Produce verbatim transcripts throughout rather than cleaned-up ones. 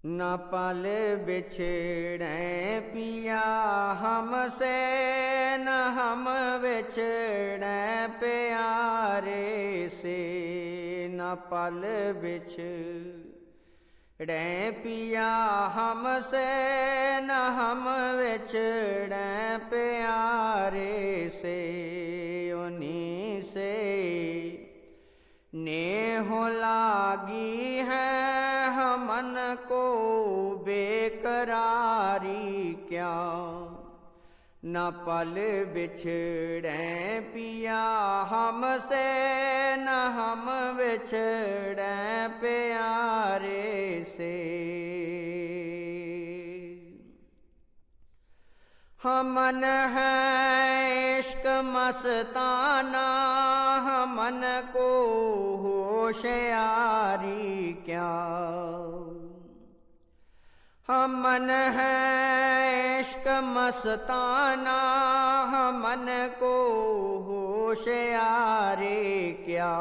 न पल बिछड़े पिया हमसे, न हम बिछड़े प्यारे से। न पल बिछड़े पिया हमसे, न हम बिछड़े प्यारे से। उन्हीं से नेह लागी है हमन को बेकरारी क्या। न पल बिछड़े पिया हमसे, न हम बिछड़े प्यारे से। हमन है इश्क मस्ताना, हमन को होशियारी क्या। हमन है इश्क मस्ताना, हमन को होशियारी क्या।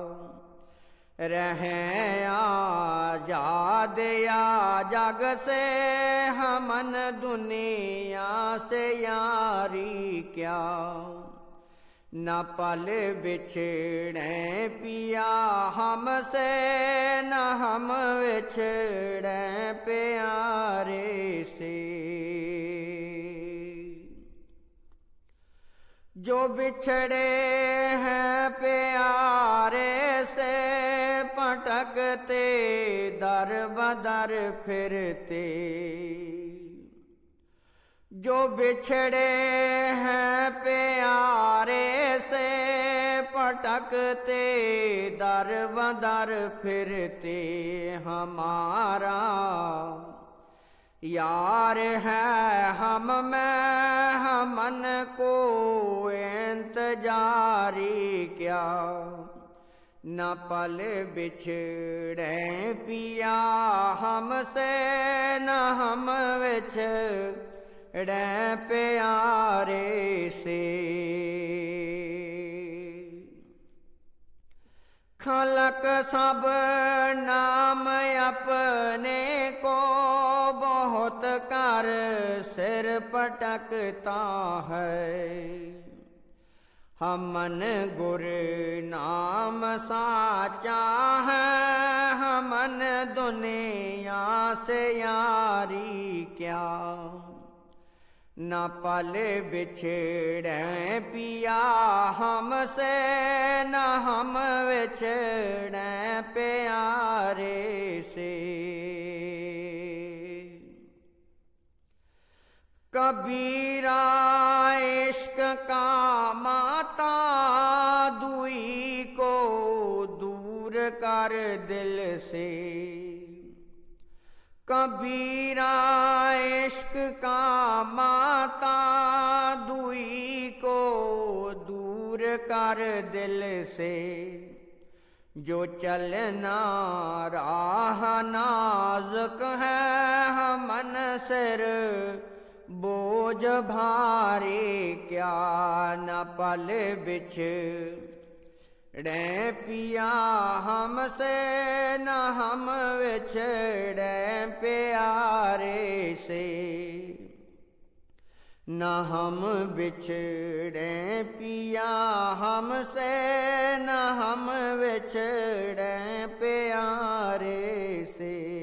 रहें आजाद या जग से, हमन दुनिया से यारी क्या। न पल बिछड़े पिया हमसे, न हम बिछड़े प्यारे से। जो बिछड़े हैं प्यारे से, पटकते दर बदर फिरते। जो बिछड़े हैं प्यारे से, पटकते दर बदर फिरते। हमारा यार है हम में, हमन को इंतजारी क्या। न पल बिछड़े पिया हमसे, न हम बिछड़े प्यारे से। खलक सब नाम अपने को, बहुत कर सिर पटकता है। हमन गुर नाम साचा है, हमन दुनिया से यारी क्या। न पल बिछड़े पिया हमसे, न हम बिछड़े प्यारे से। कबीरा इश्क का माता, दुई को दूर कर दिल से। कबीरा इश्क का माता, दुई को दूर कर दिल से। जो चलना राह नाजुक है, हमन सिर बोझ भारी क्या। न पल बिछड़े पिया हमसे, न हम बिछड़े प्यारे से। न हम बिछड़े पिया हमसे, न हम बिछड़े प्यारे से।